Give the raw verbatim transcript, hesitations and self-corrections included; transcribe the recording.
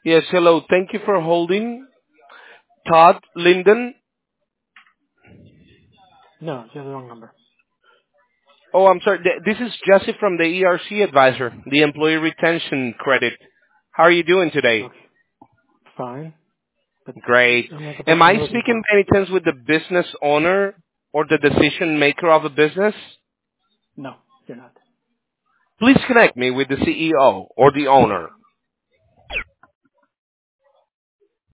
Yes, hello. Thank you for holding. Todd Linden. No, you have the wrong number. Oh, I'm sorry. Th- This is Jesse from the E R C Advisor, the Employee Retention Credit. How are you doing today? Okay, fine. But Great. I'm not the Am person I you're looking speaking for. by any chance with the business owner or the decision maker of a business? No, you're not. Please connect me with the C E O or the owner.